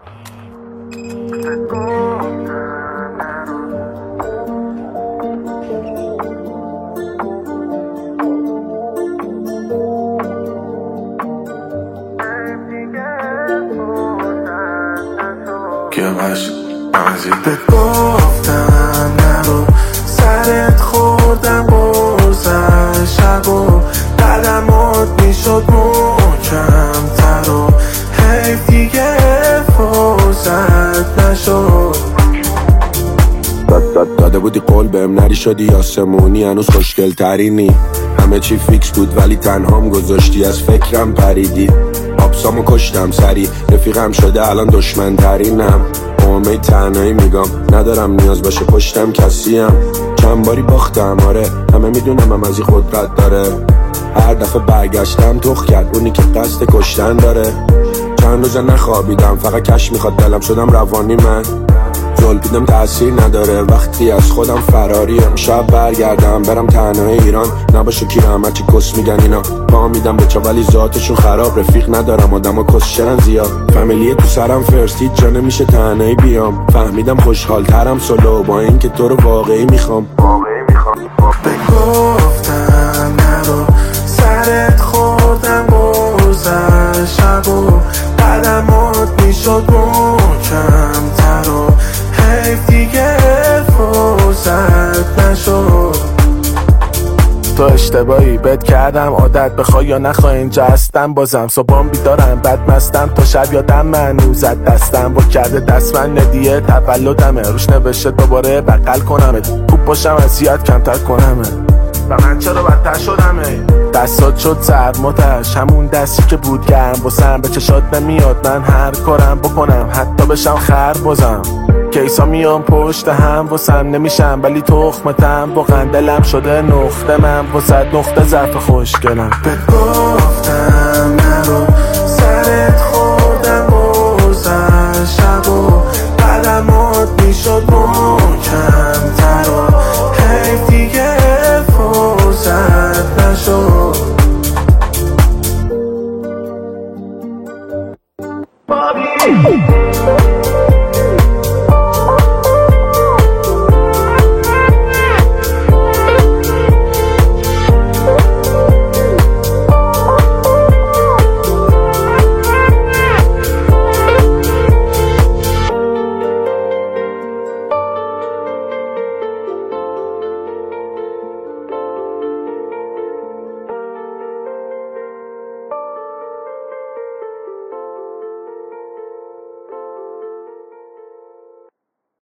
که باش بهت گفتم نرو، سرت خوردم برزن شب و قدمات میشد محکم تر و حیف دیگه فرصت نشد. داده بودی قول بهم نری شدی آسمونی، هنوز خوشگل ترینی. همه چی فیکس بود ولی تنهام گذاشتی، از فکرم پریدی. آبسامو کشتم سری، رفیقم شده الان دشمن ترینم. امید تنهایی میگم ندارم نیاز باشه پشتم کسیم. چند باری باختم آره، همه میدونم هم از این قدرت داره. هر دفعه برگشتم تخ کرد اونی که قصد کشتن داره. چند روزه نخوابیدم فقط کش میخواد دلم، شدم روانی من. زلپیدم تأثیر نداره وقتی از خودم فراریم. شب برگردم برم تنهای ایران، نباشه کی همه چی کس میگن اینا. پا میدم به چا ولی ذاتشون خراب، رفیق ندارم آدم ها کس شرن زیاد. فامیلیه تو سرم فرست هیچ جا نمیشه تنهایی بیام. فهمیدم خوشحال ترم سولو با این که تو رو واقعی میخوام. بگفتم نرو، سرت خوردم برزن شب و قدمات میشد محکم تر و حیف دیگه فرصت نشد. تو اشتباهی بد کردم عادت بخوای یا نخوای اینجا هستم. بازم صبحام بیدارم بد مستم تا شب یادم منو زد دستم با کرده دست من ندیه تولدمه، روش نوشته دوباره بغل کنمت. خوب باشم اذیت کمتر کنمه و من چرا بدتر شدمه. دستات شد سرماتش، همون دستی که بود گرم واسم. به چشات نمیاد من هر کارم بکنم حتی بشم خر بازم. کیسا میام پشت هم واسم نمیشم ولی تخمتم واقعا دلم شده نقطه. من واسه نقطه ظرف خوشگلم. بهت گفتم نرو، سرت خوردم برزن شب و قدمات میشد محکم تر و حیف دیگه فرصت نشد. بابی